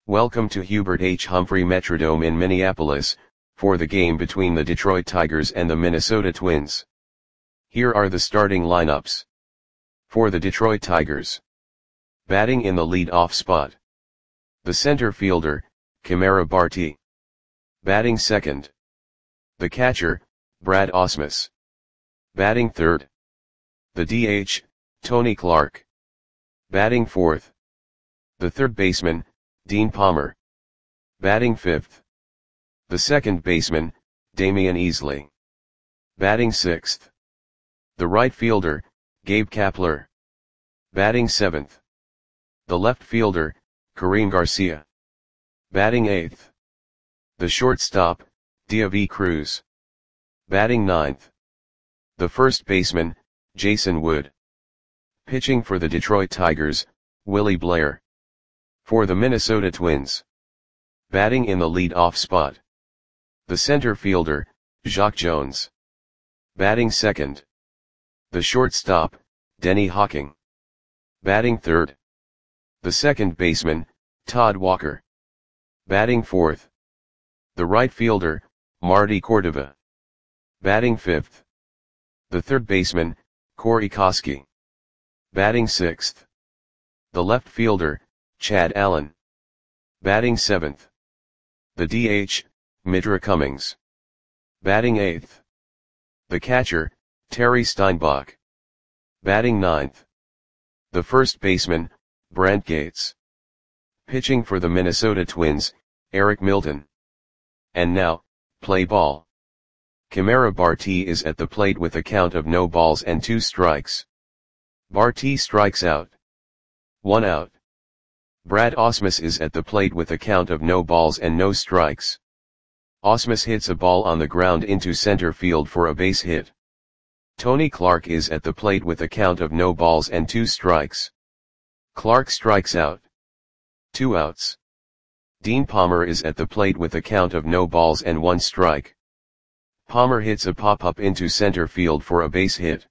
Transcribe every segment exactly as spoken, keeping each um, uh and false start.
Welcome to Hubert H. Humphrey Metrodome in Minneapolis, for the game between the Detroit Tigers and the Minnesota Twins. Here are the starting lineups. For the Detroit Tigers. Batting in the lead-off spot. The center fielder, Kamara Barti. Batting second. The catcher, Brad Ausmus. Batting third. The D H, Tony Clark. Batting fourth. The third baseman, Dean Palmer. Batting fifth. The second baseman, Damian Easley. Batting sixth. The right fielder, Gabe Kapler. Batting seventh. The left fielder, Kareem Garcia. Batting eighth. The shortstop, Deivi Cruz. Batting ninth. The first baseman, Jason Wood. Pitching for the Detroit Tigers, Willie Blair. For the Minnesota Twins. Batting in the lead-off spot. The center fielder, Jacque Jones. Batting second. The shortstop, Denny Hawking. Batting third. The second baseman, Todd Walker. Batting fourth. The right fielder, Marty Cordova. Batting fifth. The third baseman, Corey Koskie. Batting sixth. The left fielder, Chad Allen. Batting seventh. The D H, Midra Cummings. Batting eighth. The catcher, Terry Steinbach. Batting ninth. The first baseman, Brent Gates. Pitching for the Minnesota Twins, Eric Milton. And now, play ball. Kamara Barti is at the plate with a count of no balls and two strikes. Barti strikes out. One out. Brad Ausmus is at the plate with a count of no balls and no strikes. Ausmus hits a ball on the ground into center field for a base hit. Tony Clark is at the plate with a count of no balls and two strikes. Clark strikes out. Two outs. Dean Palmer is at the plate with a count of no balls and one strike. Palmer hits a pop-up into center field for a base hit.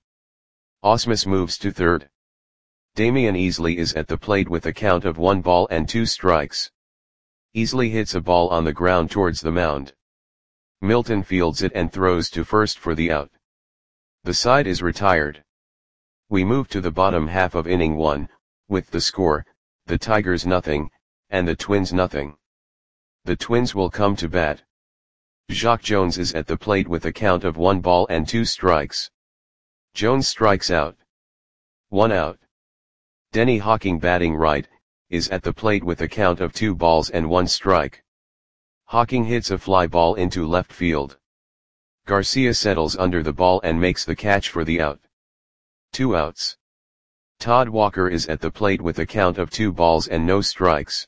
Ausmus moves to third. Damian Easley is at the plate with a count of one ball and two strikes. Easley hits a ball on the ground towards the mound. Milton fields it and throws to first for the out. The side is retired. We move to the bottom half of inning one, with the score, the Tigers nothing, and the Twins nothing. The Twins will come to bat. Jacque Jones is at the plate with a count of one ball and two strikes. Jones strikes out. One out. Denny Hawking, batting right, is at the plate with a count of two balls and one strike. Hawking hits a fly ball into left field. Garcia settles under the ball and makes the catch for the out. Two outs. Todd Walker is at the plate with a count of two balls and no strikes.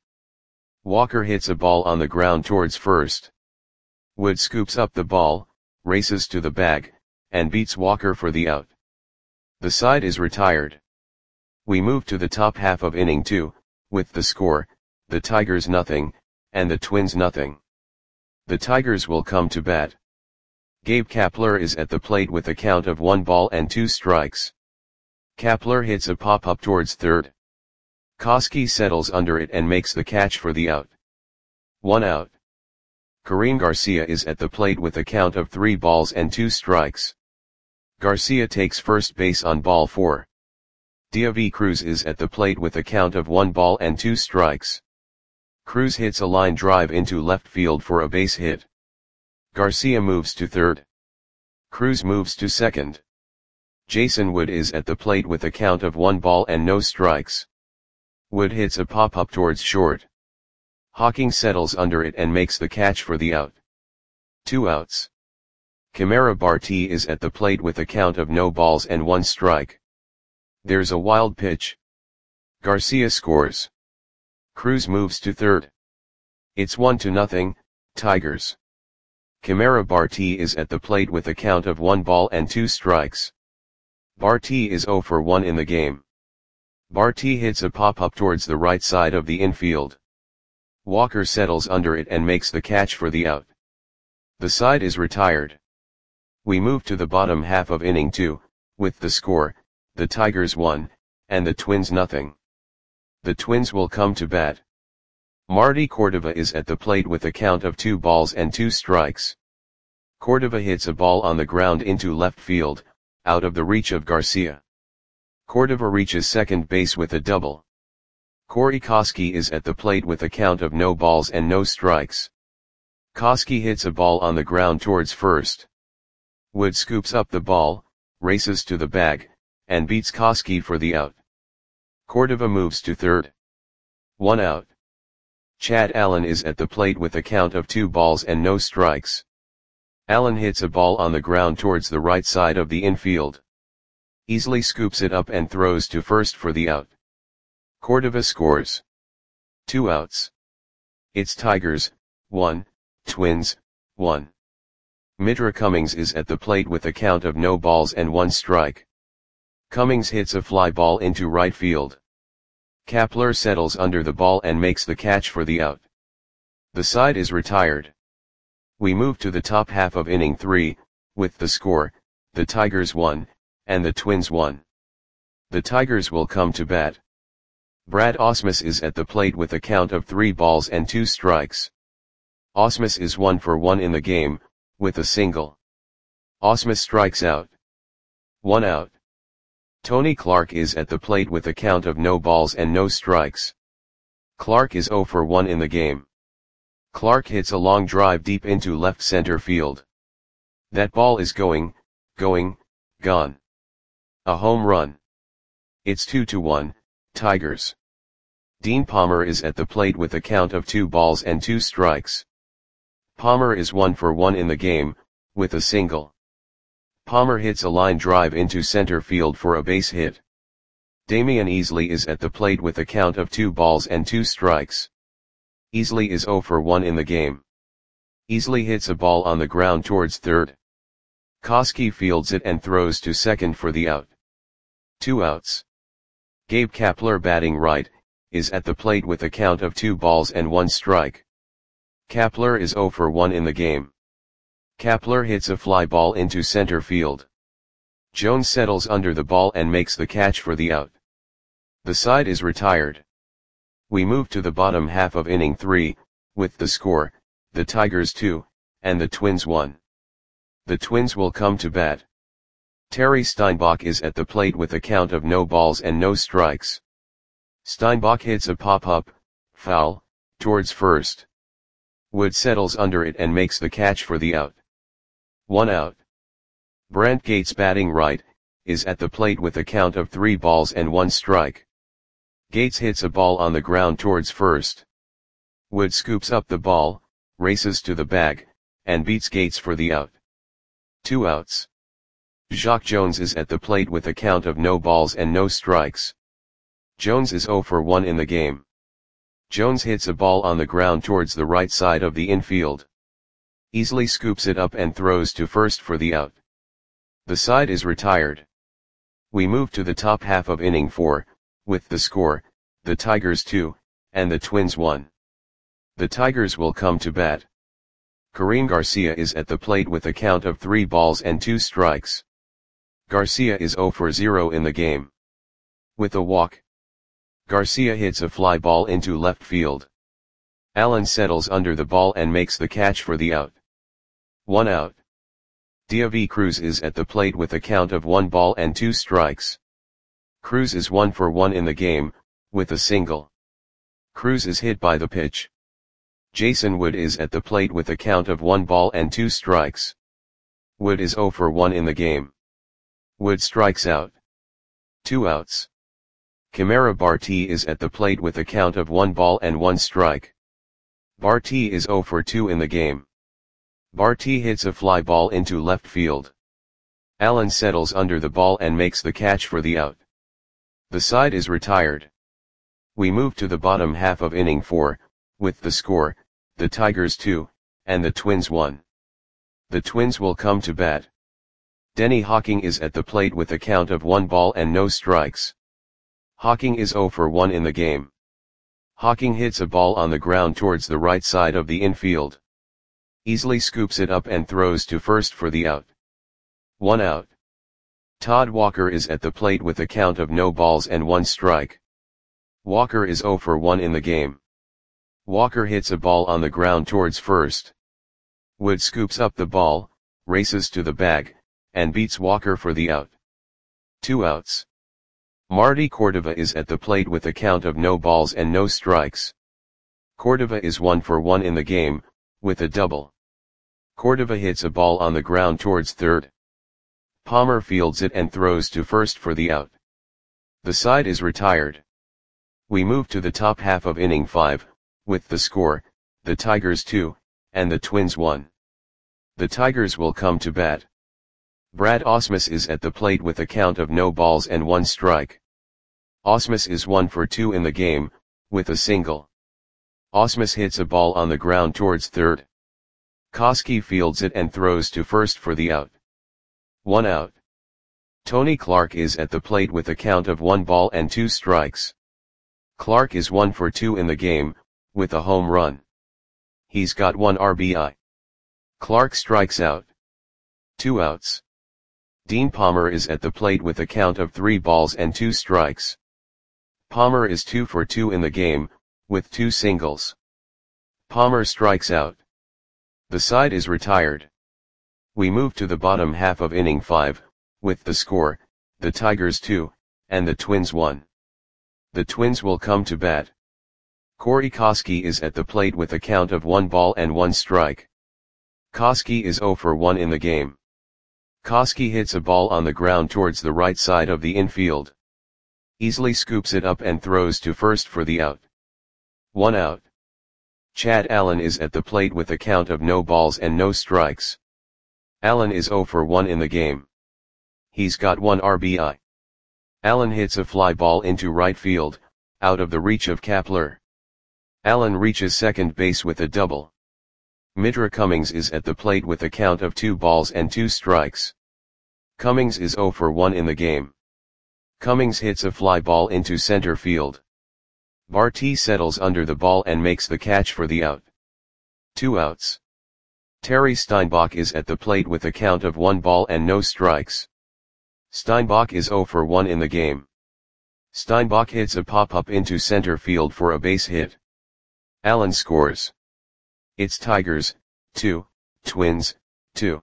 Walker hits a ball on the ground towards first. Wood scoops up the ball, races to the bag, and beats Walker for the out. The side is retired. We move to the top half of inning two, with the score, the Tigers nothing, and the Twins nothing. The Tigers will come to bat. Gabe Kapler is at the plate with a count of one ball and two strikes. Kapler hits a pop-up towards third. Koskie settles under it and makes the catch for the out. One out. Kareem Garcia is at the plate with a count of three balls and two strikes. Garcia takes first base on ball four. Deivi Cruz is at the plate with a count of one ball and two strikes. Cruz hits a line drive into left field for a base hit. Garcia moves to third. Cruz moves to second. Jason Wood is at the plate with a count of one ball and no strikes. Wood hits a pop-up towards short. Hawking settles under it and makes the catch for the out. Two outs. Kamara Barti is at the plate with a count of no balls and one strike. There's a wild pitch. Garcia scores. Cruz moves to third. It's one to nothing, Tigers. Kamara Barti is at the plate with a count of one ball and two strikes. Barti is zero for one in the game. Barti hits a pop-up towards the right side of the infield. Walker settles under it and makes the catch for the out. The side is retired. We move to the bottom half of inning two, with the score, the Tigers one, and the Twins nothing. The Twins will come to bat. Marty Cordova is at the plate with a count of two balls and two strikes. Cordova hits a ball on the ground into left field, out of the reach of Garcia. Cordova reaches second base with a double. Corey Koskie is at the plate with a count of no balls and no strikes. Koskie hits a ball on the ground towards first. Wood scoops up the ball, races to the bag, and beats Koskie for the out. Cordova moves to third. One out. Chad Allen is at the plate with a count of two balls and no strikes. Allen hits a ball on the ground towards the right side of the infield. Easily scoops it up and throws to first for the out. Cordova scores. Two outs. It's Tigers, one, Twins, one. Mitra Cummings is at the plate with a count of no balls and one strike. Cummings hits a fly ball into right field. Kapler settles under the ball and makes the catch for the out. The side is retired. We move to the top half of inning three, with the score, the Tigers won, and the Twins won. The Tigers will come to bat. Brad Ausmus is at the plate with a count of three balls and two strikes. Ausmus is one for one in the game, with a single. Ausmus strikes out. One out. Tony Clark is at the plate with a count of no balls and no strikes. Clark is zero for one in the game. Clark hits a long drive deep into left center field. That ball is going, going, gone. A home run. It's two to one, Tigers. Dean Palmer is at the plate with a count of two balls and two strikes. Palmer is one for one in the game, with a single. Palmer hits a line drive into center field for a base hit. Damian Easley is at the plate with a count of two balls and two strikes. Easley is zero for one in the game. Easley hits a ball on the ground towards third. Koskie fields it and throws to second for the out. Two outs. Gabe Kapler, batting right, is at the plate with a count of two balls and one strike. Kapler is zero for one in the game. Kapler hits a fly ball into center field. Jones settles under the ball and makes the catch for the out. The side is retired. We move to the bottom half of inning three, with the score, the Tigers two, and the Twins one. The Twins will come to bat. Terry Steinbach is at the plate with a count of no balls and no strikes. Steinbach hits a pop-up, foul, towards first. Wood settles under it and makes the catch for the out. One out. Brent Gates, batting right, is at the plate with a count of three balls and one strike. Gates hits a ball on the ground towards first. Wood scoops up the ball, races to the bag, and beats Gates for the out. Two outs. Jacque Jones is at the plate with a count of no balls and no strikes. Jones is zero for one in the game. Jones hits a ball on the ground towards the right side of the infield. Easily scoops it up and throws to first for the out. The side is retired. We move to the top half of inning four, with the score, the Tigers two, and the Twins one. The Tigers will come to bat. Kareem Garcia is at the plate with a count of three balls and two strikes. Garcia is zero for zero in the game. With a walk. Garcia hits a fly ball into left field. Allen settles under the ball and makes the catch for the out. One out. Diavi Cruz is at the plate with a count of one ball and two strikes. Cruz is one for one in the game, with a single. Cruz is hit by the pitch. Jason Wood is at the plate with a count of one ball and two strikes. Wood is zero for one in the game. Wood strikes out. Two outs. Kamara Barti is at the plate with a count of one ball and one strike. Barti is zero for two in the game. Barti hits a fly ball into left field. Allen settles under the ball and makes the catch for the out. The side is retired. We move to the bottom half of inning four, with the score, the Tigers two, and the Twins one. The Twins will come to bat. Denny Hawking is at the plate with a count of one ball and no strikes. Hawking is zero for one in the game. Hawking hits a ball on the ground towards the right side of the infield. Easily scoops it up and throws to first for the out. One out. Todd Walker is at the plate with a count of no balls and one strike. Walker is zero for one in the game. Walker hits a ball on the ground towards first. Wood scoops up the ball, races to the bag, and beats Walker for the out. Two outs. Marty Cordova is at the plate with a count of no balls and no strikes. Cordova is one for one in the game, with a double. Cordova hits a ball on the ground towards third. Palmer fields it and throws to first for the out. The side is retired. We move to the top half of inning five, with the score, the Tigers two, and the Twins one. The Tigers will come to bat. Brad Ausmus is at the plate with a count of no balls and one strike. Ausmus is one for two in the game, with a single. Ausmus hits a ball on the ground towards third. Koski fields it and throws to first for the out. One out. Tony Clark is at the plate with a count of one ball and two strikes. Clark is one for two in the game, with a home run. He's got one R B I. Clark strikes out. Two outs. Dean Palmer is at the plate with a count of three balls and two strikes. Palmer is two for two in the game, with two singles. Palmer strikes out. The side is retired. We move to the bottom half of inning five, with the score, the Tigers two, and the Twins one. The Twins will come to bat. Corey Koski is at the plate with a count of one ball and one strike. Koski is zero for one in the game. Koski hits a ball on the ground towards the right side of the infield. Easily scoops it up and throws to first for the out. One out. Chad Allen is at the plate with a count of no balls and no strikes. Allen is zero for one in the game. He's got one R B I. Allen hits a fly ball into right field, out of the reach of Kapler. Allen reaches second base with a double. Mitra Cummings is at the plate with a count of two balls and two strikes. Cummings is zero for one in the game. Cummings hits a fly ball into center field. Barty settles under the ball and makes the catch for the out. Two outs. Terry Steinbach is at the plate with a count of one ball and no strikes. Steinbach is zero for one in the game. Steinbach hits a pop-up into center field for a base hit. Allen scores. It's Tigers, two, Twins, two.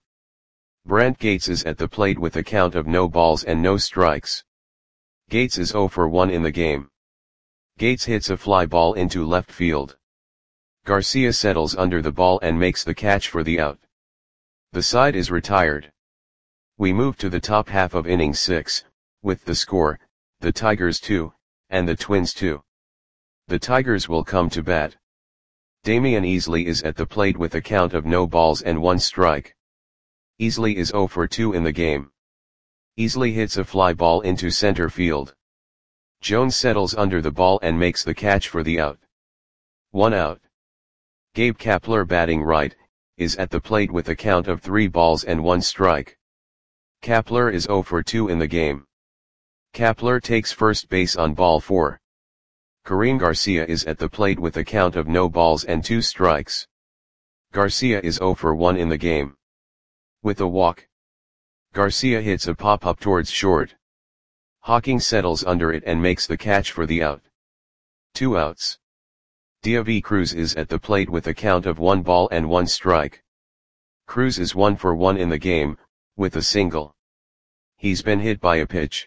Brant Gates is at the plate with a count of no balls and no strikes. Gates is zero for one in the game. Gates hits a fly ball into left field. Garcia settles under the ball and makes the catch for the out. The side is retired. We move to the top half of inning six, with the score, the Tigers two, and the Twins two. The Tigers will come to bat. Damian Easley is at the plate with a count of no balls and one strike. Easley is zero for two in the game. Easley hits a fly ball into center field. Jones settles under the ball and makes the catch for the out. One out. Gabe Kapler, batting right, is at the plate with a count of three balls and one strike. Kapler is zero for two in the game. Kapler takes first base on ball four. Kareem Garcia is at the plate with a count of no balls and two strikes. Garcia is zero for one in the game. With a walk. Garcia hits a pop-up towards short. Hawking settles under it and makes the catch for the out. Two outs. Diavi Cruz is at the plate with a count of one ball and one strike. Cruz is one for one in the game, with a single. He's been hit by a pitch.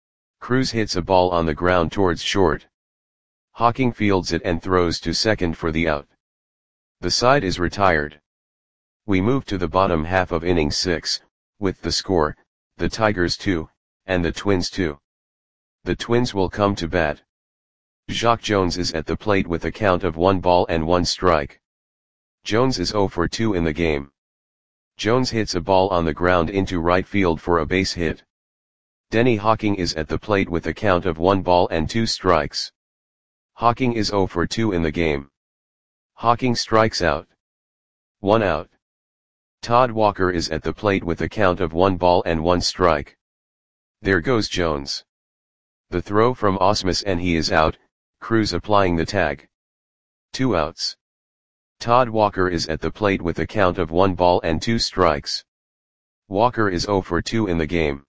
Cruz hits a ball on the ground towards short. Hawking fields it and throws to second for the out. The side is retired. We move to the bottom half of inning six, with the score, the Tigers two, and the Twins two. The Twins will come to bat. Jacque Jones is at the plate with a count of one ball and one strike. Jones is zero for two in the game. Jones hits a ball on the ground into right field for a base hit. Denny Hawking is at the plate with a count of one ball and two strikes. Hawking is zero for two in the game. Hawking strikes out. One out. Todd Walker is at the plate with a count of one ball and one strike. There goes Jones. The throw from Ausmus and he is out, Cruz applying the tag. Two outs. Todd Walker is at the plate with a count of one ball and two strikes. Walker is zero for two in the game.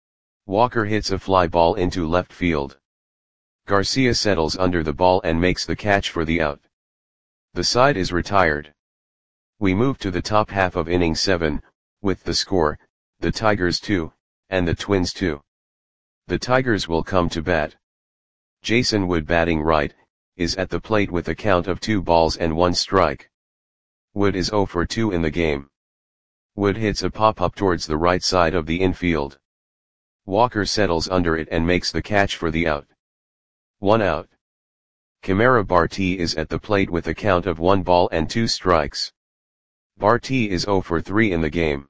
Walker hits a fly ball into left field. Garcia settles under the ball and makes the catch for the out. The side is retired. We move to the top half of inning seven, with the score, the Tigers two, and the Twins two. The Tigers will come to bat. Jason Wood, batting right, is at the plate with a count of two balls and one strike. Wood is oh for two in the game. Wood hits a pop-up towards the right side of the infield. Walker settles under it and makes the catch for the out. One out. Kamara Barti is at the plate with a count of one ball and two strikes. Barti is oh for three in the game.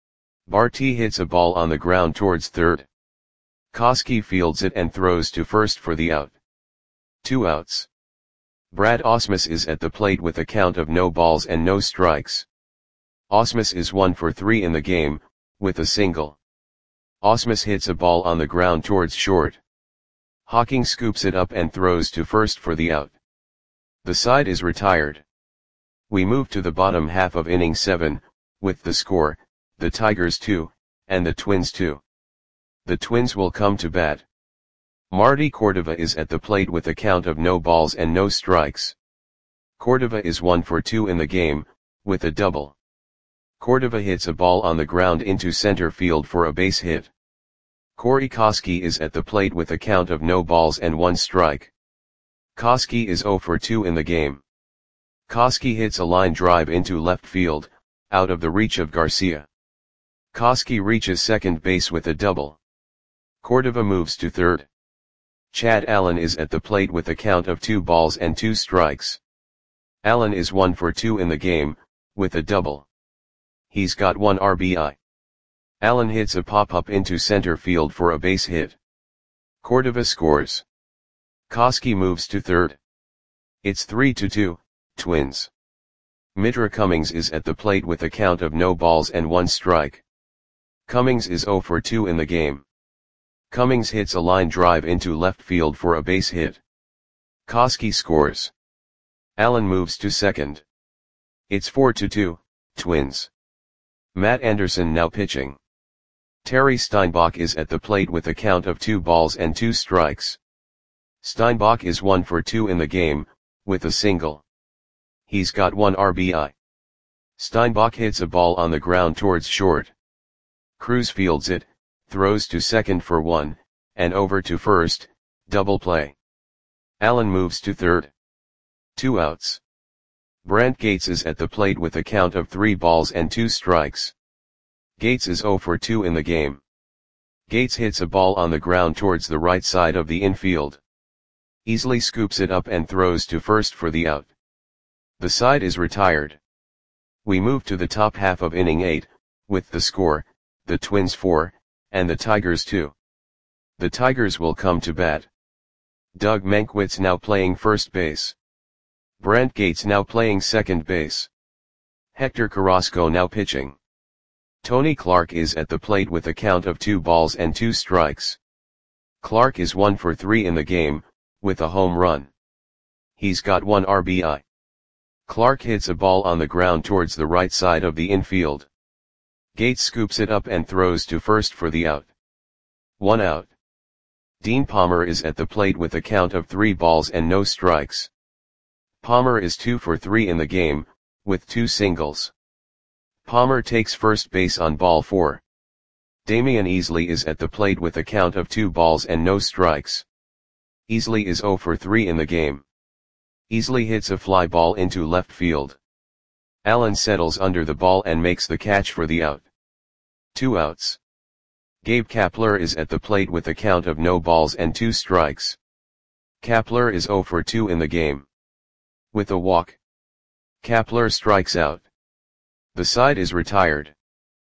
Barti hits a ball on the ground towards third. Koski fields it and throws to first for the out. Two outs. Brad Ausmus is at the plate with a count of no balls and no strikes. Ausmus is one for three in the game, with a single. Ausmus hits a ball on the ground towards short. Hawking scoops it up and throws to first for the out. The side is retired. We move to the bottom half of inning seven, with the score, the Tigers two, and the Twins two. The Twins will come to bat. Marty Cordova is at the plate with a count of no balls and no strikes. Cordova is one for two in the game, with a double. Cordova hits a ball on the ground into center field for a base hit. Corey Koski is at the plate with a count of no balls and one strike. Koski is oh for two in the game. Koski hits a line drive into left field, out of the reach of Garcia. Koski reaches second base with a double. Cordova moves to third. Chad Allen is at the plate with a count of two balls and two strikes. Allen is one for two in the game, with a double. He's got one R B I. Allen hits a pop-up into center field for a base hit. Cordova scores. Koski moves to third. It's three to two, Twins. Mitra Cummings is at the plate with a count of no balls and one strike. Cummings is oh for two in the game. Cummings hits a line drive into left field for a base hit. Koski scores. Allen moves to second. It's four to two, Twins. Matt Anderson now pitching. Terry Steinbach is at the plate with a count of two balls and two strikes. Steinbach is one for two in the game, with a single. He's got one R B I. Steinbach hits a ball on the ground towards short. Cruz fields it, throws to second for one, and over to first, double play. Allen moves to third. Two outs. Brent Gates is at the plate with a count of three balls and two strikes. Gates is oh for two in the game. Gates hits a ball on the ground towards the right side of the infield. Easily scoops it up and throws to first for the out. The side is retired. We move to the top half of inning eight, with the score, the Twins four, and the Tigers two. The Tigers will come to bat. Doug Mankiewicz now playing first base. Brent Gates now playing second base. Hector Carrasco now pitching. Tony Clark is at the plate with a count of two balls and two strikes. Clark is one for three in the game, with a home run. He's got one R B I. Clark hits a ball on the ground towards the right side of the infield. Gates scoops it up and throws to first for the out. One out. Dean Palmer is at the plate with a count of three balls and no strikes. Palmer is two for three in the game, with two singles. Palmer takes first base on ball four. Damian Easley is at the plate with a count of two balls and no strikes. Easley is oh for three in the game. Easley hits a fly ball into left field. Allen settles under the ball and makes the catch for the out. Two outs. Gabe Kapler is at the plate with a count of no balls and two strikes. Kapler is oh for two in the game. With a walk, Kapler strikes out. The side is retired.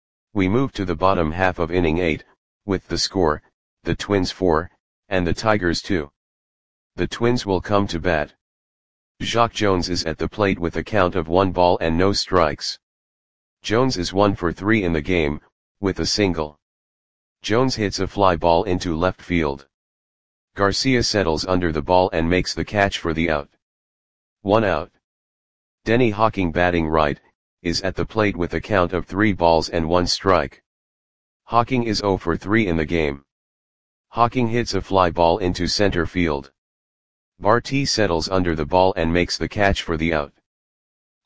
We move to the bottom half of inning eight, with the score, the Twins four, and the Tigers two. The Twins will come to bat. Jacque Jones is at the plate with a count of one ball and no strikes. Jones is one for three in the game, with a single. Jones hits a fly ball into left field. Garcia settles under the ball and makes the catch for the out. One out. Denny Hawking, batting right, is at the plate with a count of three balls and one strike. Hawking is oh for three in the game. Hawking hits a fly ball into center field. Barti settles under the ball and makes the catch for the out.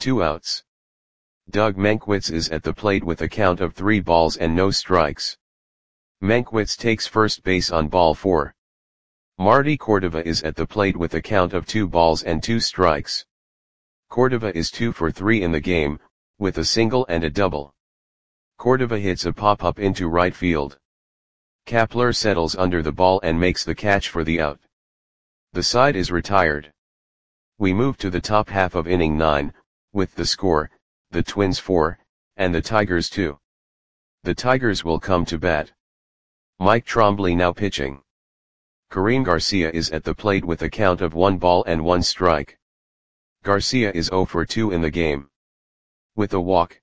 Two outs. Doug Mankiewicz is at the plate with a count of three balls and no strikes. Mankiewicz takes first base on ball four. Marty Cordova is at the plate with a count of two balls and two strikes. Cordova is two for three in the game, with a single and a double. Cordova hits a pop-up into right field. Kapler settles under the ball and makes the catch for the out. The side is retired. We move to the top half of inning nine, with the score, the Twins four, and the Tigers two. The Tigers will come to bat. Mike Trombley now pitching. Karim Garcia is at the plate with a count of one ball and one strike. Garcia is zero for two in the game. With a walk.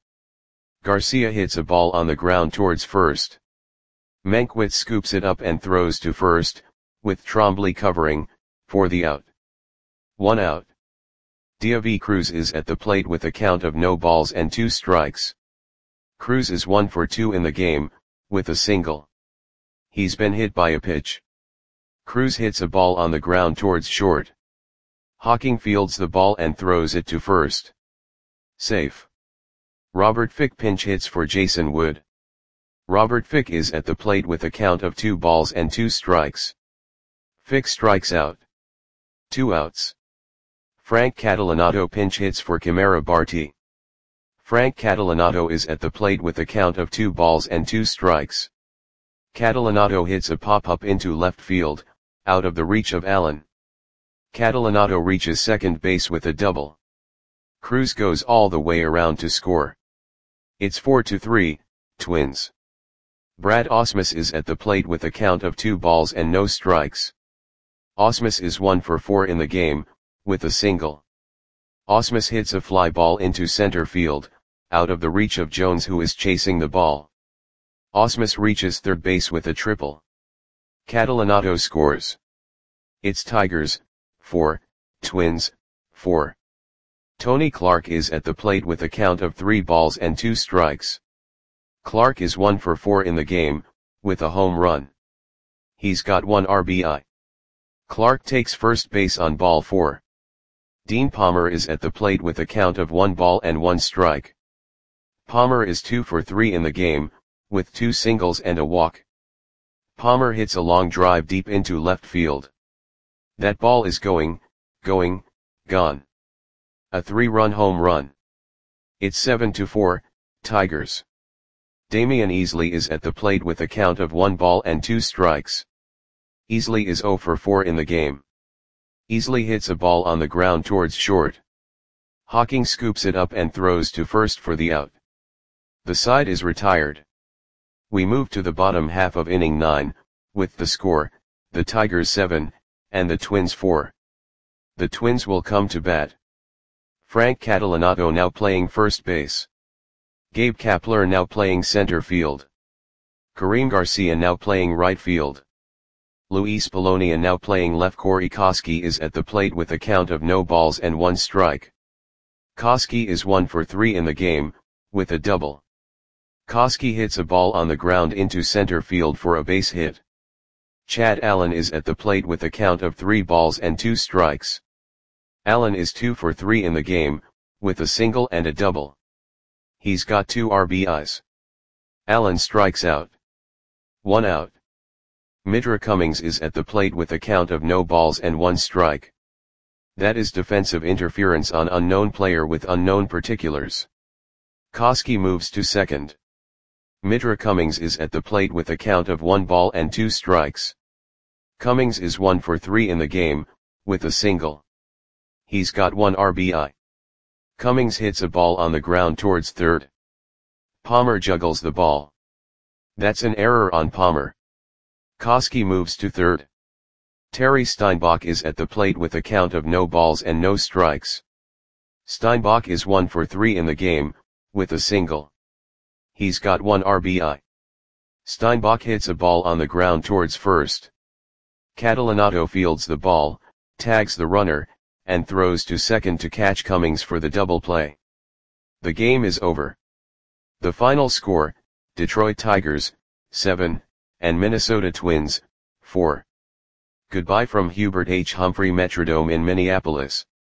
Garcia hits a ball on the ground towards first. Mankiewicz scoops it up and throws to first, with Trombley covering, for the out. One out. Diavy Cruz is at the plate with a count of no balls and two strikes. Cruz is one for two in the game, with a single. He's been hit by a pitch. Cruz hits a ball on the ground towards short. Hawking fields the ball and throws it to first. Safe. Robert Fick pinch hits for Jason Wood. Robert Fick is at the plate with a count of two balls and two strikes. Fick strikes out. Two outs. Frank Catalanato pinch hits for Camara Barti. Frank Catalanato is at the plate with a count of two balls and two strikes. Catalanato hits a pop-up into left field, out of the reach of Allen. Catalanato reaches second base with a double. Cruz goes all the way around to score. It's four to three, Twins. Brad Ausmus is at the plate with a count of two balls and no strikes. Ausmus is one for four in the game, with a single. Ausmus hits a fly ball into center field, out of the reach of Jones who is chasing the ball. Ausmus reaches third base with a triple. Catalanato scores. It's Tigers, four, Twins, four. Tony Clark is at the plate with a count of three balls and two strikes. Clark is one for four in the game, with a home run. He's got one R B I. Clark takes first base on ball four. Dean Palmer is at the plate with a count of one ball and one strike. Palmer is two for three in the game, with two singles and a walk. Palmer hits a long drive deep into left field. That ball is going, going, gone. A three-run home run. It's seven to four, Tigers. Damian Easley is at the plate with a count of one ball and two strikes. Easley is zero for four in the game. Easley hits a ball on the ground towards short. Hawking scoops it up and throws to first for the out. The side is retired. We move to the bottom half of inning nine, with the score, the Tigers seven, and the Twins four. The Twins will come to bat. Frank Catalanato now playing first base. Gabe Kapler now playing center field. Karim Garcia now playing right field. Luis Polonia now playing left. Corey Koskie is at the plate with a count of no balls and one strike. Koskie is one for three in the game, with a double. Koskie hits a ball on the ground into center field for a base hit. Chad Allen is at the plate with a count of three balls and two strikes. Allen is two for three in the game, with a single and a double. He's got two R B Is. Allen strikes out. One out. Mitra Cummings is at the plate with a count of no balls and one strike. That is defensive interference on unknown player with unknown particulars. Koskie moves to second. Mitra Cummings is at the plate with a count of one ball and two strikes. Cummings is one for three in the game, with a single. He's got one R B I. Cummings hits a ball on the ground towards third. Palmer juggles the ball. That's an error on Palmer. Koskie moves to third. Terry Steinbach is at the plate with a count of no balls and no strikes. Steinbach is one for three in the game, with a single. He's got one R B I. Steinbach hits a ball on the ground towards first. Catalanato fields the ball, tags the runner, and throws to second to catch Cummings for the double play. The game is over. The final score, Detroit Tigers, seven, and Minnesota Twins, four. Goodbye from Hubert H. Humphrey Metrodome in Minneapolis.